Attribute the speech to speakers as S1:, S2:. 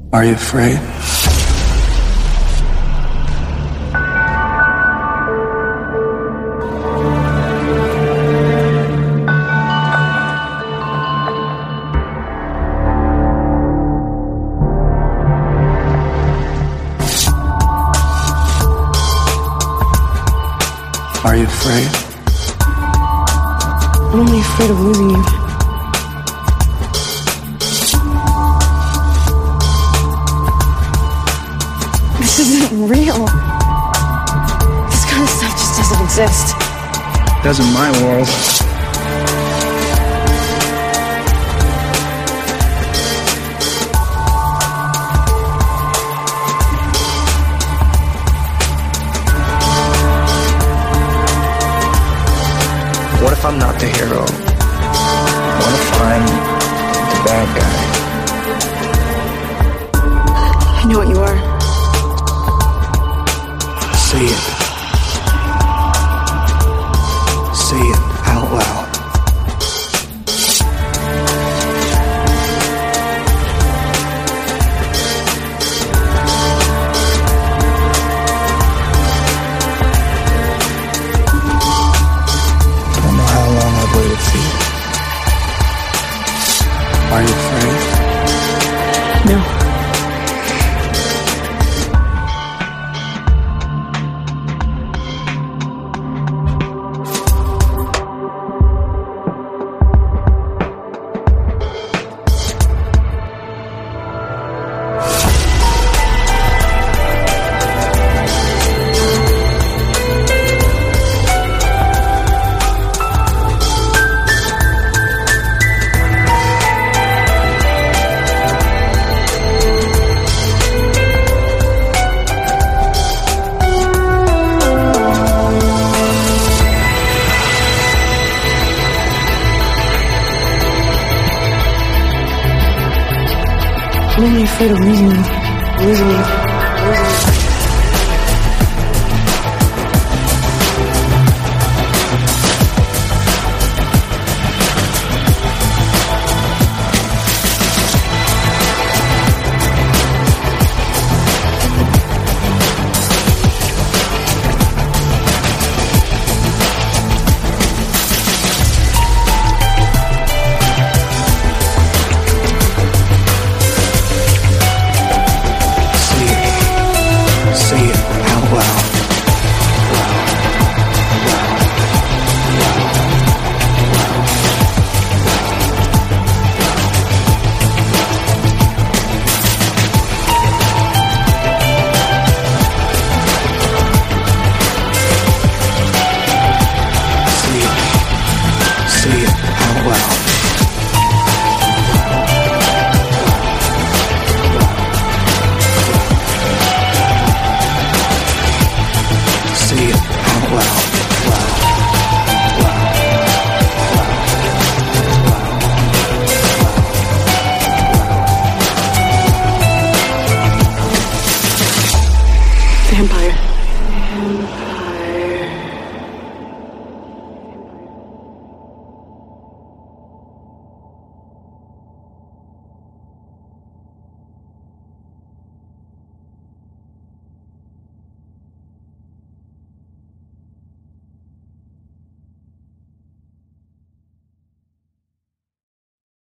S1: Are you afraid? Are you afraid?
S2: I'm only afraid of losing you. This isn't real. This kind of stuff just doesn't exist.
S1: It does in my world. What if I'm not the hero? What if I'm the bad guy?
S2: I know what you are.
S1: Say it. Say it out loud. Are you afraid?
S2: No. I'm only afraid of losing you.